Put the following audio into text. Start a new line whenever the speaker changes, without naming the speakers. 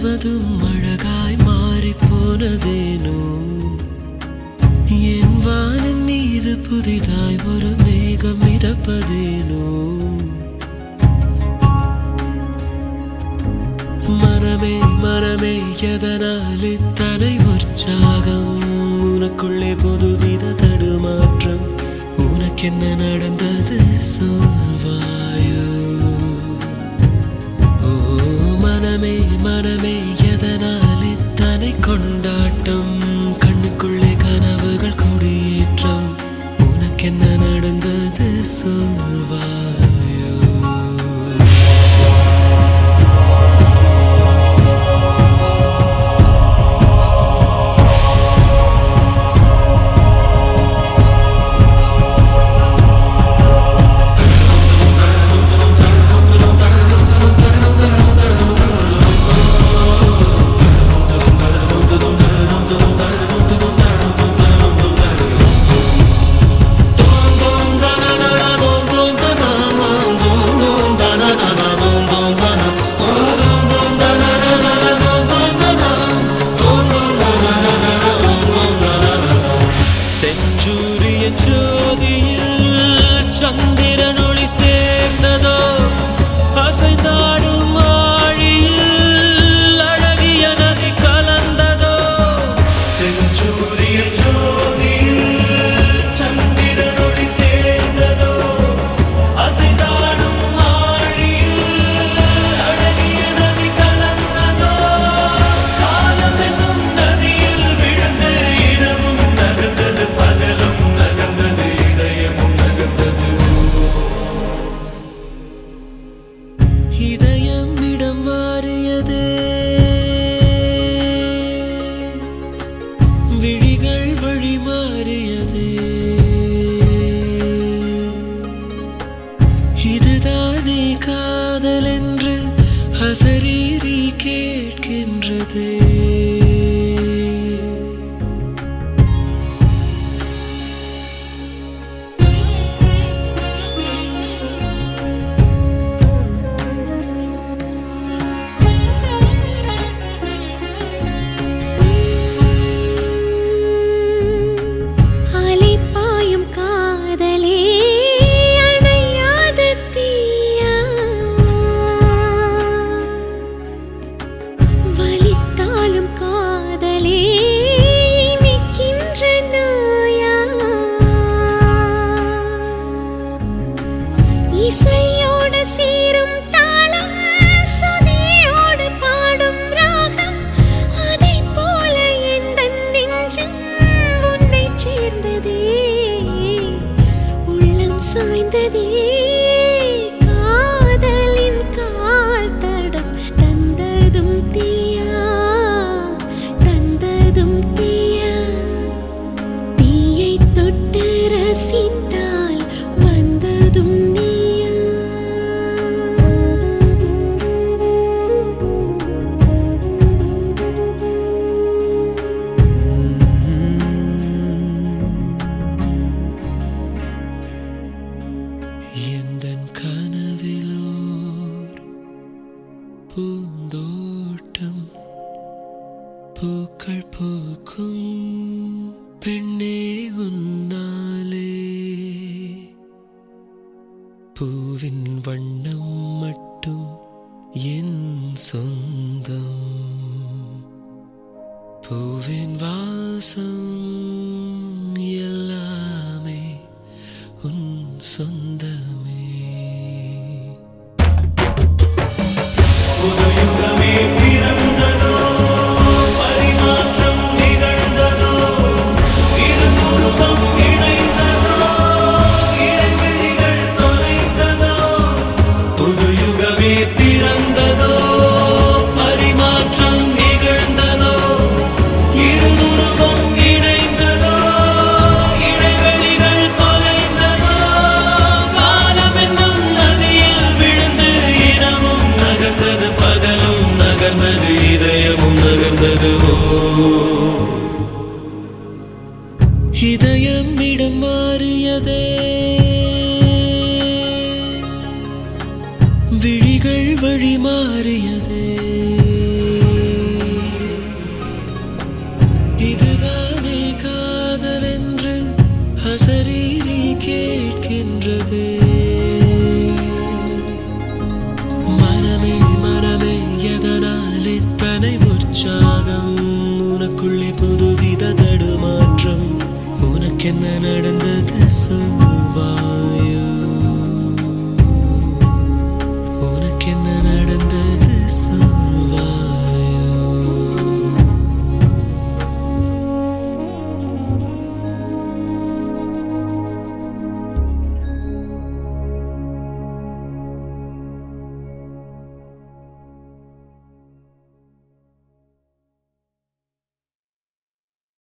முழுவதும் அழகாய் மாறிப்போனதேனோ என் வானின் மீது புதிதாய் ஒரு மேகம் மிதப்பதேனோ மனமே மனமே எதனால் இத்தனை உற்சாகம் உனக்குள்ளே புதுவித தடுமாற்றம் உனக்கென்ன நடந்தது சொல்வாயோ ஓ மனமே மனமே எதனால் இத்தனை கொண்டாட்டம் கண்ணுக்குள்ளே கனவுகள் கொடியேற்றம் உனக்கென்ன நடந்தது சொல்வாயோ சந்திரன் ஒளி சேர்ந்ததோ அசைந்தாடும் ஆழியில் அழகிய நதி கலந்ததோ செஞ்சூரியன் ஜோதியில் சந்திரன் ஒளி சேர்ந்ததோ அசைந்தாடும் ஆழியில் அழகிய நதி கலந்ததோ காலம் என்னும் நதியில் விழுந்து இரவும் நகர்ந்தது பகலும் நகர்ந்தது இதயமும் நகர்ந்தது இதயம் இடம் மாறியதே விழிகள் வழி மாறியதே இதுதானே காதல் என்று அசரீரி கேட்கின்றதே இசையோடு சீரும் தாளம் சுதியோடு பாடும் ராகம் அதைப் போல எந்தன் நெஞ்சம் உன்னைச் சேர்ந்ததே உள்ளம் சாய்ந்ததே காதலின் கால் தடம் தந்ததும் தீயா தீயை தொட்டு ரசித்தால் வந்ததும் எந்தன் கனவிலோர் பூந்தோட்டம் பூக்கள் பூக்கும் பெண்ணே உன்னாலே பூவின் வண்ணம் மட்டும் என் சொந்தம் பூவின் வாசம் எல்லாமே உன் சொந்தமே புதுயுகமே பிறந்ததோ பரிமாற்றம் நிகழ்ந்ததோ இருதுருவம் இணைந்ததோ இடைவெளிகள் தொலைந்ததோ புதுயுகமே பிறந்ததோ பரிமாற்றம் நிகழ்ந்ததோ இருதுருவம் இணைந்ததோ இடைவெளிகள் தொலைந்ததோ காலம் என்னும் நதியில் விழுந்து இரவும் நகர்ந்தது பகலும் நகர்ந்தது இதயமும் நகர்ந்தது இதயம் இடம் மாறியதே விழிகள் வழி மாறியதே அசரீரி கேட்கின்றதே. மனமே மனமே எதனால் இத்தனை உற்சாகம்? உனக்குள்ளே புதுவித தடுமாற்றம். உனக்கென்ன நடந்தது சொல்வாய்?